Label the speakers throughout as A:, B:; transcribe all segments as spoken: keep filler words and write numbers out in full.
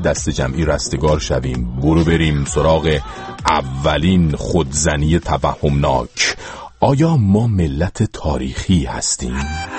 A: دست جمعی رستگار شویم. برو بریم سراغ اولین خودزنی توهمناک. آیا ما ملت تاریخی هستیم؟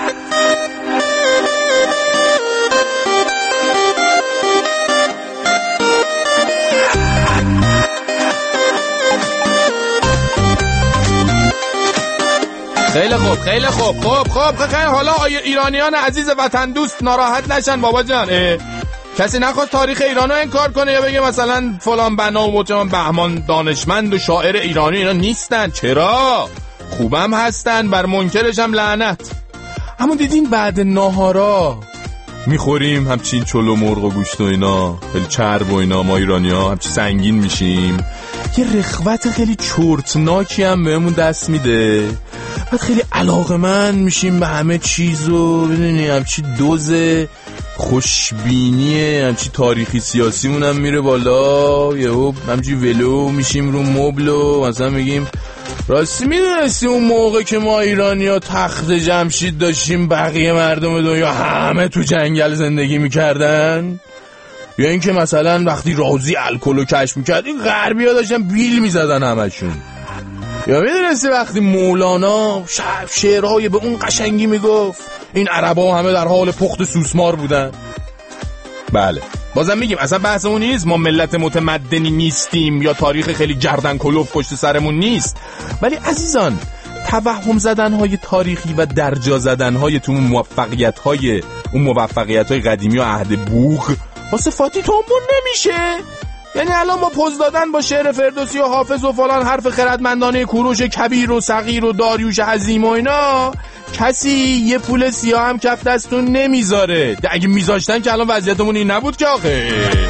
B: خیلی خوب خیلی خوب خوب خوب خیلی. حالا ایرانیان عزیز وطن دوست ناراحت نشن بابا جان. کسی نخواست تاریخ ایرانو انکار کنه یا بگه مثلا فلان بنا و مجمع بهمان دانشمند و شاعر ایرانی اینا نیستن. چرا؟ خوبم هستن، بر منکرش هم لعنت. اما دیدین بعد ناهارا میخوریم همچین چلو مرغ و گوشت و اینا، خیلی چرب و اینا، ما ایرانی ها همچین سنگین میشیم، یه رخوت خیلی چرتناکی هم بهمون دست میده. بعد خیلی علاقمند میشیم به همه چیزو، ببینی همچی دوزه خوشبینیه، همچی تاریخی سیاسیمون هم میره بالا، یهو همچی ولو میشیم رو مبلو، مثلا میگیم راستی میدونستی اون موقع که ما ایرانی ها تخت جمشید داشتیم بقیه مردم دنیا همه تو جنگل زندگی میکردن؟ یا اینکه مثلا وقتی رازی الکلو کشف میکرد این غربی ها داشتن بیل میزدن همشون؟ یا میدونستی وقتی مولانا شعرهای به اون قشنگی میگفت این عربا همه در حال پخت سوسمار بودن؟ بله بازم میگیم اصلا بحث اون نیست ما ملت متمدنی نیستیم یا تاریخ خیلی گردن کلوف پشت سرمون نیست، ولی عزیزان توهم زدنهای تاریخی و درجا زدنهای تو موفقیتهای اون موفقیتهای قدیمی و عهد بوق واسه فاتی تومون نمیشه. یعنی الان با پوز دادن با شعر فردوسی و حافظ و فلان حرف خردمندانه کوروش کبیر و صغیر و داریوش عظیم و اینا کسی یه پول سیاه هم کف دستون نمیذاره. اگه میذاشتن که الان وضعیتمون این نبود که آخه.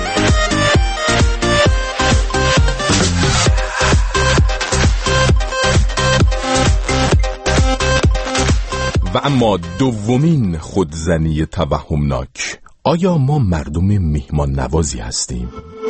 B: و اما دومین خودزنی توهمناک، آیا ما مردم میهمان نوازی هستیم؟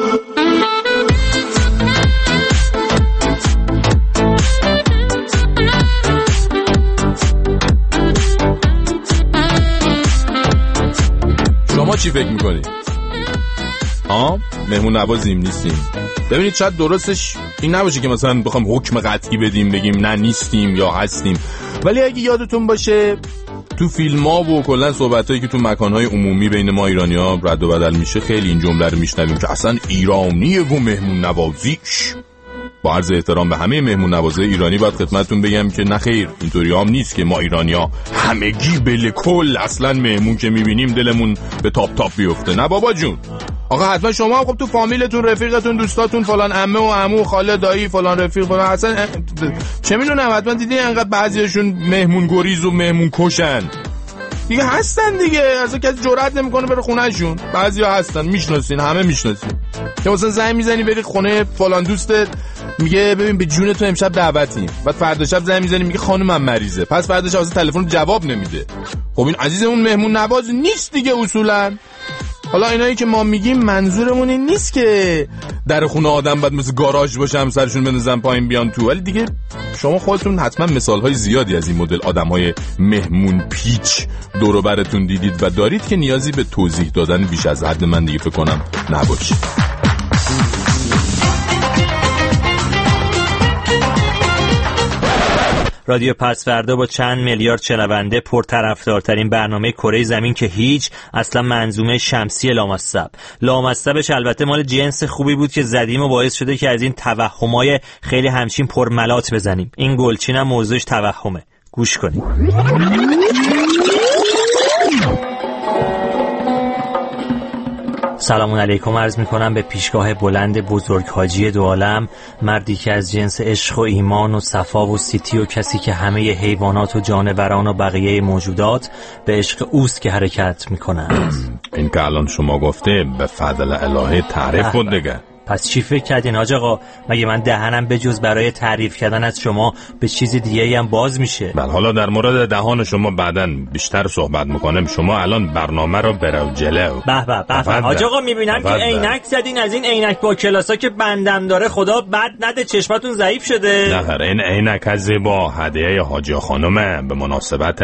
B: شما چی فکر میکنید؟ ها؟ مهمون نوازیم نیستیم؟ ببینید شاید درستش این نباشه که مثلا بخوام حکم قطعی بدیم بگیم نه نیستیم یا هستیم، ولی اگه یادتون باشه تو فیلم ها و کلا صحبت هایی که تو مکان های عمومی بین ما ایرانی ها رد و بدل میشه خیلی این جمله رو میشنویم که اصلا ایرانیه و مهمون نوازیش. با عرض احترام به همه مهمون نوازه ایرانی باید خدمتتون بگم که نه خیر، اینطوری هم نیست که ما ایرانی ها همگی بله کل اصلا مهمون که میبینیم دلمون به تاپ تاپ بیفته. نه بابا جون، آقا حتما شما هم خب تو فامیلتون رفیقتون دوستاتون فلان عمه و عمو خاله دایی فلان رفیق فلان اصلا چه میدونم حتما دیدین انقدر بعضیاشون مهمون گریز و مهمون کشن دیگه هستن دیگه، اصلا کسی جرئت نمیکنه بره خونهشون. بعضیا هستن میشناسین، همه میشناسین که مثلا زنگ میزنی بری خونه فلان دوستت میگه ببین به جون تو امشب دعوتیم، بعد فردا شب زنگ میزنی میگه خانمم مریضه، پس فردا شب اصلا تلفن جواب نمیده. خب این عزیزمون مهمون نواز نیست دیگه اصولا. حالا اینایی که ما میگیم منظورمون این نیست که در خونه آدم باید مثل گاراژ باشه هم سرشون بندازن پایین بیان تو، ولی دیگه شما خودتون حتما مثالهای زیادی از این مدل آدمهای مهمون پیچ دور و برتون دیدید و دارید که نیازی به توضیح دادن بیش از حد من دیگه فکر کنم نباشه.
C: رادیو پسوردا با چند میلیارد شنونده پرطرفدارترین برنامه کره زمین که هیچ، اصلا منظومه شمسی لامصب. لامصبش البته مال جنس خوبی بود که زدیم و باعث شده که از این توهمای خیلی همچین پرملات بزنیم. این گلچین هم موضوعش توهمه. گوش کنید. سلام علیکم عرض میکنم به پیشگاه بلند بزرگ حاجی دو عالم، مردی که از جنس عشق و ایمان و صفا و سیتی و کسی که همه حیوانات و جانوران و بقیه موجودات به عشق اوست که حرکت میکنند.
A: این که الان شما گفته به فضل الهه تعریف بود دیگه.
C: پس چی فکر کردین حاج آقا؟ مگه من دهنم به جز برای تعریف کردن از شما به چیز دیگه هم باز میشه؟
A: بله حالا در مورد دهان شما بعداً بیشتر صحبت میکنم. شما الان برنامه رو برو جلو.
C: به به به حاج آقا میبینم که عینک زدین، از این عینک با کلاسا که بندم داره خدا بد نده چشمتون ضعیف شده.
A: نه این عینک از با هدیه حاجی خانم به مناسبت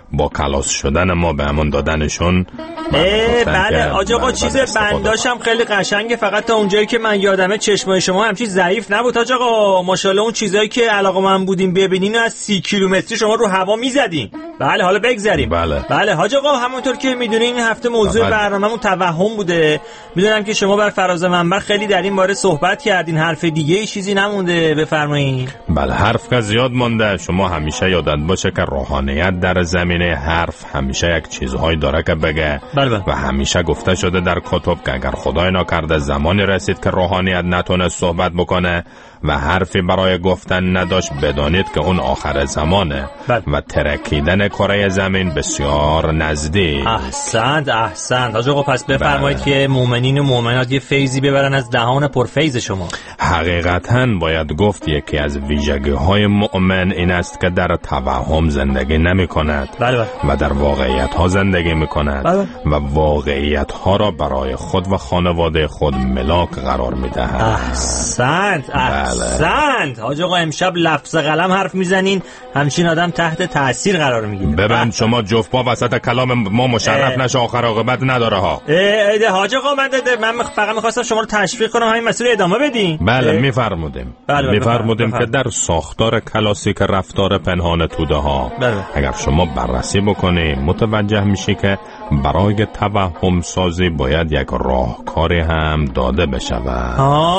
A: با خلاص شدن ما به همون دادنشون.
C: بله آج آقا چیز بنداشم خیلی قشنگه، فقط تا اونجایی که من یادمه چشمای شما همچین ضعیف نبود آج آقا. ماشاءالله اون چیزایی که علاقه من بودیم ببینین از سی کیلومتری شما رو هوا میزدین. بله حالا بگذریم.
A: بله
C: بله حاج آقا همونطور که میدونین این هفته موضوع برنامه‌مون توهم بوده. میدونم که شما بر فراز منبر خیلی در این باره صحبت کردین، حرف دیگه ای چیزی نمونده بفرمایید.
A: بله حرف که زیاد مونده. شما همیشه یادت باشه که روحانیت در زمینه حرف همیشه یک چیزهایی داره که بگه.
C: بله.
A: و همیشه گفته شده در کتب که اگر خدای نکرده زمانی رسید که روحانیت نتونه صحبت بکنه و حرفی برای گفتن نداشت، بدانید که اون آخر زمانه.
C: بله.
A: و ترکیدن کره زمین بسیار نزدیک.
C: احسنت احسنت حاج آقا. پس بفرمایید بله. که مؤمنین و مؤمنات یه فیضی ببرن از دهان پرفیض شما.
A: حقیقتاً باید گفت یکی از ویژگی های مؤمن این است که در توهم زندگی نمی کند.
C: بله بله.
A: و در واقعیت ها زندگی می کند.
C: بله.
A: و واقعیت ها را برای خود و خانواده خود ملاک قرار می دهد.
C: احسنت احسنت حاج آقا. امشب لفظ قلم حرف میزنین، همچین آدم تحت تاثیر قرار میگیره.
A: ببند شما جفت با وسط کلام ما مشرف نشه، آخر عاقبت نداره ها.
C: حاج آقا من من فقط میخواستم شما رو تشویق کنم همین مسئله ادامه بدین.
A: بله میفرمودیم.
C: بله
A: میفرمودیم که در ساختار کلاسیک رفتار پنهان توده ها
C: بله.
A: اگر شما بررسی بکنی متوجه میشی که برای توهم سازی باید یک راهکاری هم داده بشود.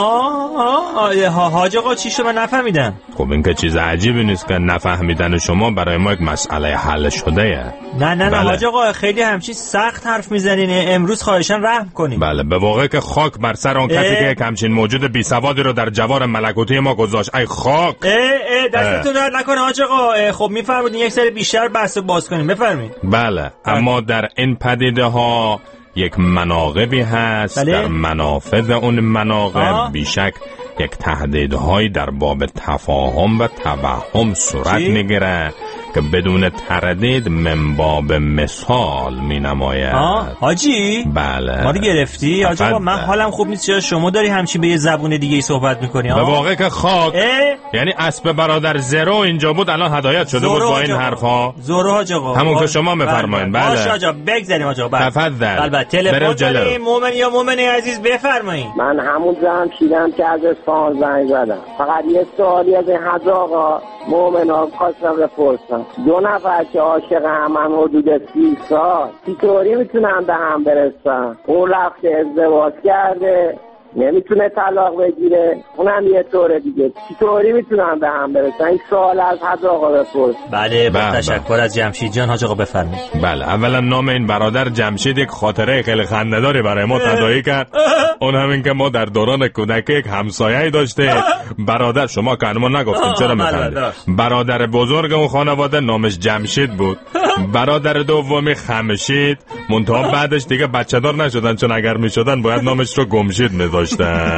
C: آه حاج آقا چی شما نفهمیدم؟
A: خب این که چیز عجیبی نیست که نفهمیدن شما برای ما یک مسئله حل شده ایه.
C: نه نه نه حاج آقا خیلی همچین سخت حرف میزنین، امروز خواهشاً رحم کنین.
A: بله به واقع که خاک بر سر اون کسی که یک همچین موجود بی سوادی رو در جوار ملکوتی ما گذاشت. ای خاک.
C: اه اه دستتون درد نکنه حاج آقا. خب میفرمایید یک سری بیشتر بحث باز کنیم بفرمایید.
A: بله اما در این پدیده ها یک مناقبی هست. بله. در منافذ اون مناقب بیشک یک تهدیدهایی در باب تفاهم و توهم صورت میگیره که بدون تردید من باب مثال می نماید.
C: حاجی؟
A: بله
C: ما رو گرفتی؟ حاجی آقا من حالم خوب نیست، چرا شما داری همچین به یه زبون دیگه ای صحبت میکنی؟
A: به واقع که خاک اه؟ یعنی اسب برادر زرو اینجا بود الان هدایت شده بود با این حرفا.
C: زورو حاج آقا
A: همون که شما بفرمایید. بله
C: باشه حاج آقا بگذاریم حاج آقا.
A: تفضل.
C: البته تلفن داریم مومن یا مومن عزیز بفرمایید.
D: من همون زن چیدم که از اصفهان زنگ زدم. فقط یه سوالی از این حاج آقا مومنا خواستم بپرسم. دو نفر که عاشق همن حدود سی سال چطوری میتونن به هم برسن؟ اون رفته ازدواج کرده نمیتونه طلاق بگیره، اونم یه طور دیگه، چطوری میتونن به هم برسن؟ این سوال از حاج آقا بپرس.
C: بله با تشکر از جمشید جان. حاج آقا بفرمایید.
A: بله اولا نام این برادر جمشید یک خاطره خیلی خنده‌داری برای ما تداعی کرد. اون همین که ما در دوران کودکی یک همسایه‌ای داشته برادر، شما که ما نگفتیم چرا میخندید؟ برادر بزرگ اون خانواده نامش جمشید بود. برادر دومی خمشید، منتها بعدش دیگه بچه‌دار نشدن، چون اگر میشدن باید نامش رو گمشید میذاشتن.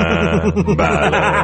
A: بله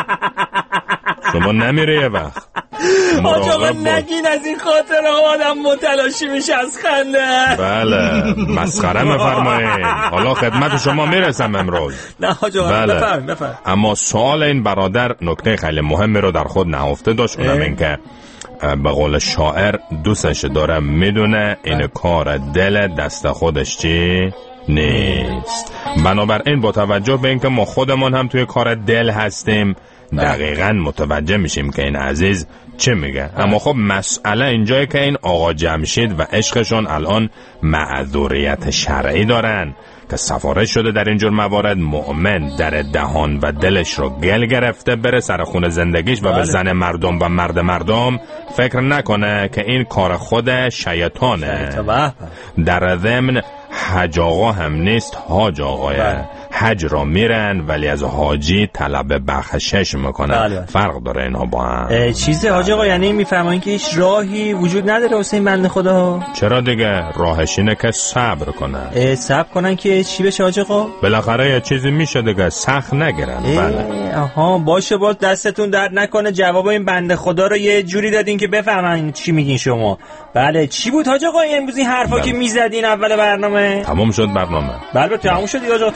A: شما نمیره یه وقت
C: حاج آقا نگین از این خاطر آدم متلاشی میشه از خنده.
A: بله مسخره میفرمایید. حالا خدمت شما میرسم امروز.
C: نه حاج آقا
A: بله.
C: بفرم بفرم.
A: اما سوال این برادر نکته خیلی مهمی رو در خود نهفته داشت، اونم این که به قول شاعر دوستش داره میدونه این کار دل دست خودش چی نیست. بنابراین با توجه به اینکه ما خودمون هم توی کار دل هستیم دقیقاً متوجه میشیم که این عزیز چه میگه. اما خب مسئله اینجایی که این آقا جمشید و عشقشون الان معذوریت شرعی دارن که سفارش شده در اینجور موارد مؤمن در دهان و دلش رو گل گرفته بره سر خون زندگیش و به زن مردم و مرد مردم فکر نکنه که این کار خود شیطانه. در ضمن حج آقا هم نیست حاج آقایه. حج را میرن ولی از حاجی طلب بخشش میکنن. بله. فرق داره اینها با هم.
C: چیزه حاج آقا یعنی میفرمایین که هیچ راهی وجود نداره واسه این بنده خدا؟
A: چرا دیگه راهش اینه که صبر کنن.
C: صبر کنن که چی بشه حاج آقا؟
A: بالاخره یه چیزی میشه دیگه، سخت نگیرن. بله
C: آها باشه باز دستتون درد نکنه جواب این بنده خدا رو یه جوری دادین که بفهمن چی میگین شما. بله چی بود حاج آقا امروز این حرفا بله. که میزدین اول برنامه؟
A: تمام شد برنامه.
C: بله تمام شد حاج آقا.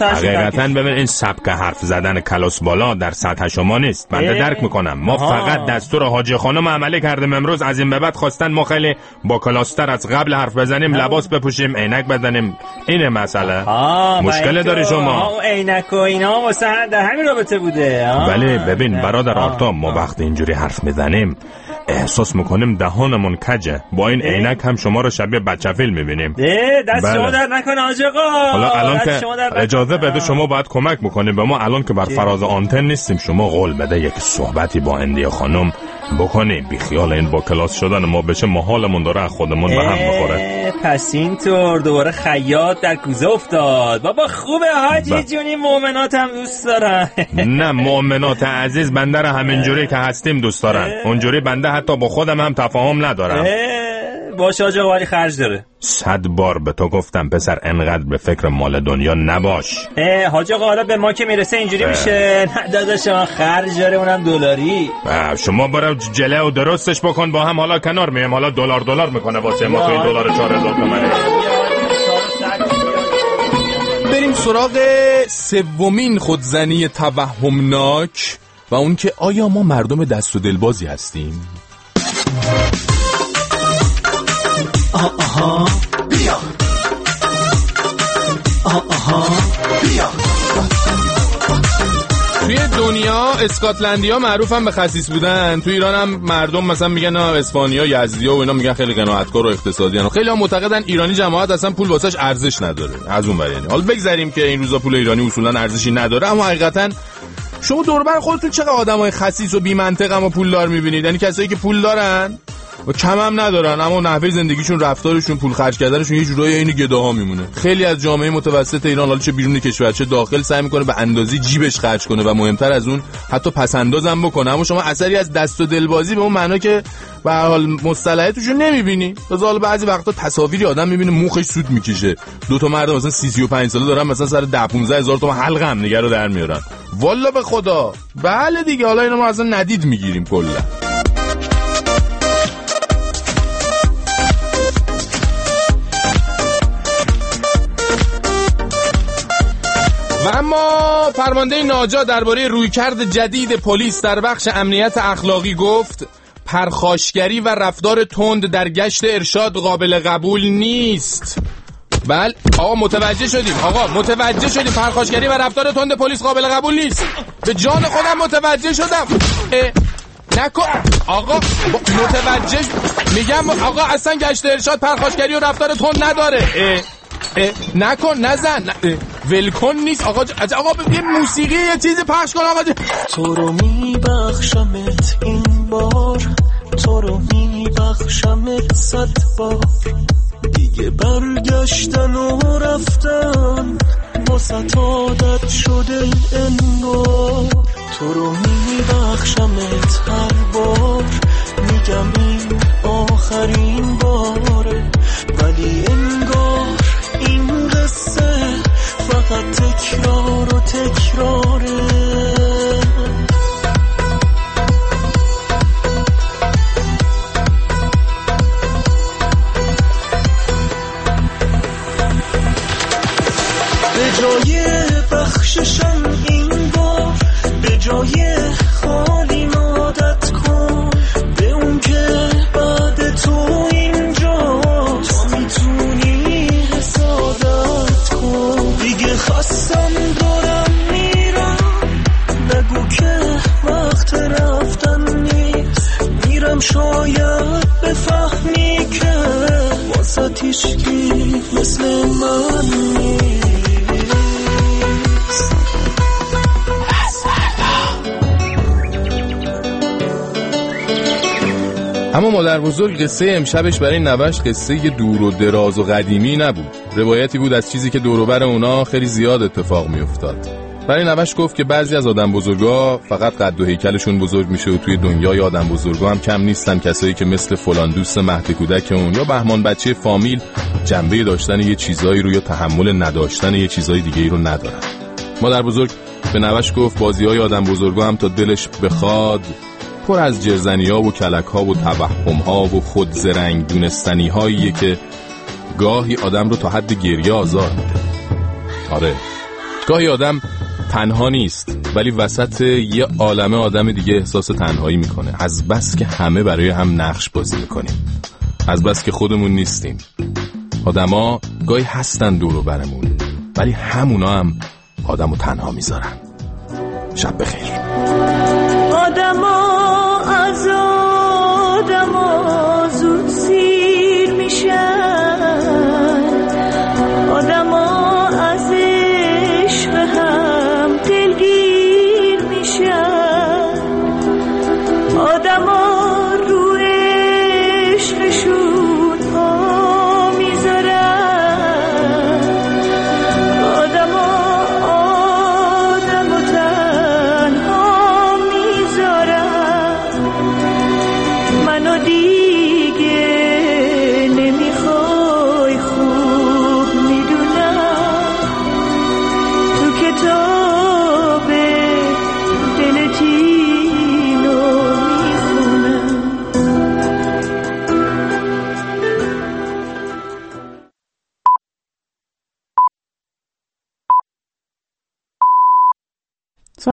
A: حقیقتا ببین این سبک حرف زدن کلاس بالا در سطح شما نیست. بنده درک میکنم. ما آها. فقط دستور حاجی خانم عملی کردیم امروز، از این به بعد خواستن ما خیلی با کلاستر از قبل حرف بزنیم، لباس بپوشیم، عینک بدنیم. اینه مسئله. مشکل داری شما.
C: عینک و اینا واسه در همین رابطه بوده.
A: بله ببین برادر آرتا، ما وقتی اینجوری حرف میزنیم احساس میکنیم دهانمون کجه. با این عینک هم شما رو شبیه بچه فیلم میبینیم.
C: دست بله. شما در نکنه حاج آقا.
A: حالا الان که اجازه بده شما باید کمک بکنیم به ما. الان که بر فراز آنتن نیستیم، شما قول بده یک صحبتی با اندیا خانم بکنی، بی خیال این با کلاس شدن ما بشه، ما حالمون داره خودمون به هم بخوره.
C: پس اینطور دوباره خیاط در کوزه افتاد. بابا خوبه حاجی ب... جونی مؤمنات هم دوست دارن.
A: نه مؤمنات عزیز بنده رو همینجوری که هستیم دوست دارن. اونجوری بنده حتی با خودم هم تفاهم ندارم.
C: باشه حاج آقا، ولی خرج داره.
A: صد بار به تو گفتم پسر انقدر به فکر مال دنیا نباش.
C: اه حاج آقا، حالا به ما که میرسه اینجوری اه. میشه. نه داداش شما خرج داره، اونم دلاری.
A: شما برو جله و درستش بکن با هم، حالا کنار میام. حالا دلار دلار میکنه واسه ما تو این دلار چهار هزار تومانه.
B: بریم سراغ سومین خودزنی توهمناک و اون که آیا ما مردم دست و دلبازی هستیم؟ آها آها بیا آها آها بیا. توی دنیا اسکاتلندیا معروفن به خسیس بودن. توی ایران هم مردم مثلا میگن اسپانیا، یزدیا و اینا میگن خیلی قناعتکار و اقتصادی ان. خیلی هم معتقدن ایرانی جماعت اصلا پول واسش ارزش نداره. از اون ور یعنی حالا بگذاریم که این روزا پول ایرانی اصولا ارزشی نداره، اما حقیقتا شما دور و بر خودتون چقدر آدمای خسیس و بی منطق اما پولدار میبینید؟ یعنی کسایی که پول دارن و کم هم ندارن، اما نحوه زندگیشون، رفتارشون، پول خرج کردنشون یه جورایی عین گداها میمونه. خیلی از جامعه متوسط ایران، حالا چه بیرون کشور چه داخل، سعی میکنه به اندازی جیبش خرج کنه و مهمتر از اون حتی پسندازم بکنه. اما شما اثری از دست و دلبازی به اون معنا که به هر حال مصطلحه توشون نمیبینی. مثلا بعضی وقتا تصاویری آدم میبینه موخش سود میکشه، دو تا مرد مثلا سی و پنج ساله دارن مثلا سر ده پانزده هزار تومان حلقه هم نگه رو در میارن. والله به خدا. بله دیگه، حالا اینا ما اصلا ندید میگیریم کلا. و اما فرمانده ناجا درباره رویکرد جدید پلیس در بخش امنیت اخلاقی گفت پرخاشگری و رفتار تند در گشت ارشاد قابل قبول نیست. بله آقا متوجه شدیم، آقا متوجه شدیم پرخاشگری و رفتار تند پلیس قابل قبول نیست. به جان خودم متوجه شدم. نکن آقا، متوجه میگم آقا اصلا گشت ارشاد پرخاشگری و رفتار تند نداره. اه. اه. نکن نزن ولکن نیست آقا. آقا یه موسیقی یه چیزی پخش کن آقا.
E: تو رو میبخشمت این بار، تو رو میبخشمت صد بار، دیگه برگشتن و رفتن واسه عادت شده انگار. تو رو میبخشمت هر بار، میگم این آخرین باره، ولی انگار این قصه فقط تکرار و تکراره. به جای بخششم این بار، به جای خالی عادت کن به اون که بعد تو اینجا تو میتونی حسادت کن. دیگه خستم دارم میرم، نگو که وقت رفتن نیست. میرم شاید بفهمی که واسه هیچکی مثل من نیست.
B: اما مادر بزرگ قصه امشبش برای نوش قصه دور و دراز و قدیمی نبود. روایتی بود از چیزی که دور و بر اونا خیلی زیاد اتفاق می افتاد. برای نوش گفت که بعضی از آدم بزرگا فقط قد و هیکلشون بزرگ میشه و توی دنیای آدم بزرگا هم کم نیستن کسایی که مثل فلان دوست مهد کودک اون یا بهمان بچه فامیل جنبه داشتن یه چیزایی رو یا تحمل نداشتن یه چیزای دیگه ای رو ندارن. مادر بزرگ به نوش گفت بازی‌های آدم بزرگا هم تا دلش بخواد پر از جرزنی‌ها و کلک‌ها و توهم‌ها و خود زرنگ دونستنی‌هاییه که گاهی آدم رو تا حد گریه آزار میده. آره گاهی آدم تنها نیست ولی وسط یه عالمه آدم دیگه احساس تنهایی میکنه، از بس که همه برای هم نقش بازی میکنیم، از بس که خودمون نیستیم. آدما گاهی هستن دور و برمون ولی همونا هم آدمو تنها میذارن. شب بخیر.
E: آدما